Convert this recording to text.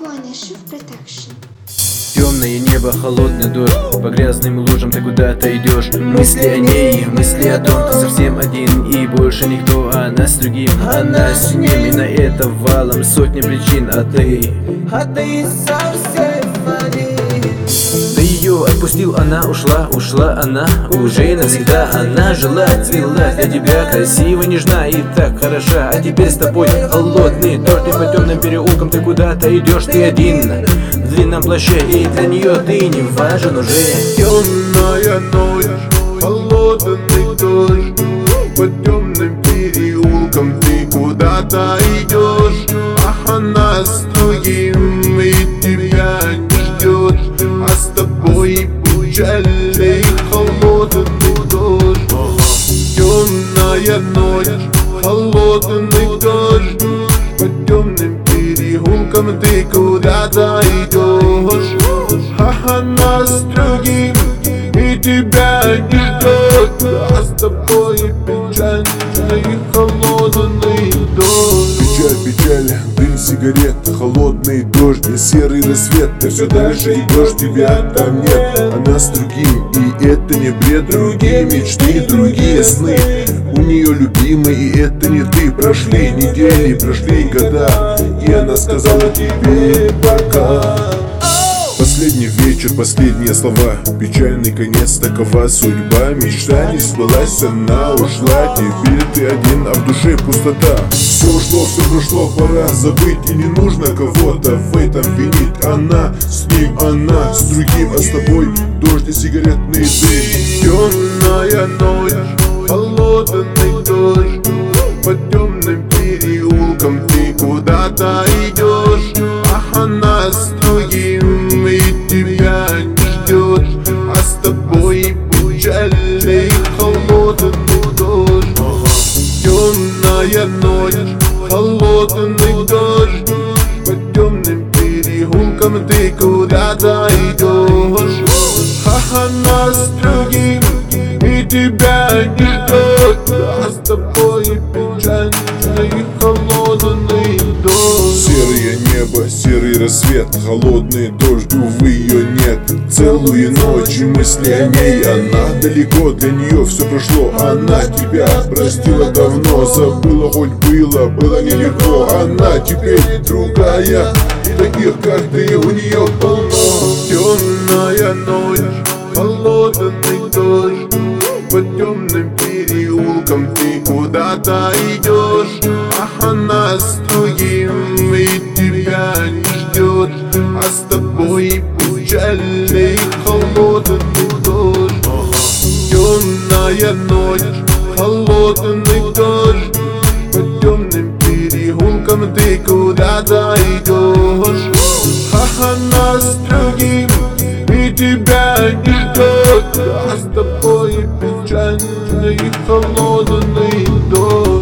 Куанышев Продакшн. Темное небо, холодный дождь, по грязным лужам ты куда-то идешь. Мысли о ней, мысли о том, ты совсем один и больше никто, а она с другим. Она с ним, и на это валом сотни причин, а ты совсем один. Ты ее отпустил, она ушла она уже навсегда. Она жила, цвела для тебя, красиво, нежна и так хороша. А теперь с тобой холодный дождь, и по темным переулкам ты куда-то идешь, ты один в длинном плаще, и для нее ты не важен уже. Темная ночь, холодный дождь, по темным переулкам ты куда-то идешь, а она с другим и тебя не ждет, а с тобой печальный холодный дождь. Темная ночь, холодный дождь, по темным переулкам ты куда-то идешь, а она с другим и тебя не ждет, а с тобой печальный холодный дождь. Печаль, дым сигарет, холодный дождь и серый рассвет. Ты все дальше идешь, тебя там нет, она с другим, и это не бред. Другие мечты, другие сны, у нее любимый, и это не ты. Прошли недели, прошли года, и она сказала тебе пока. Последний вечер, последние слова, печальный конец, такова судьба. Мечта не сбылась, она ушла, теперь ты один, а в душе пустота. Все ушло, все прошло, пора забыть, и не нужно кого-то в этом винить. Она с ним, она с другим, а с тобой дождь и сигаретный дым. Темная ночь, холодный дождь, по темным переулкам ты куда-то идешь, а она с другим и тебя не ждет, а с тобой печальный холодный дождь. Темная ночь, холодный дождь, по темным переулкам ты куда-то идешь, а она с другим и тебя не ждет, а с тобой печальный холодный дождь. Серое небо, серый рассвет, холодный дождь, увы, ее нет. Целую ночь и мысли о ней, она далеко, для нее все прошло. Она тебя простила давно, забыла, хоть было нелегко. Она теперь другая, и таких, как ты, у нее полно. Темная ночь, холодный дождь, по темным переулкам ты куда-то идешь, а она с другим и тебя не ждет, а с тобой печальный холодный дождь. Темная ночь, холодный дождь, по темным переулкам ты куда-то идешь, а она с другим и тебя не ждет, а с тобой печальный холодный дождь.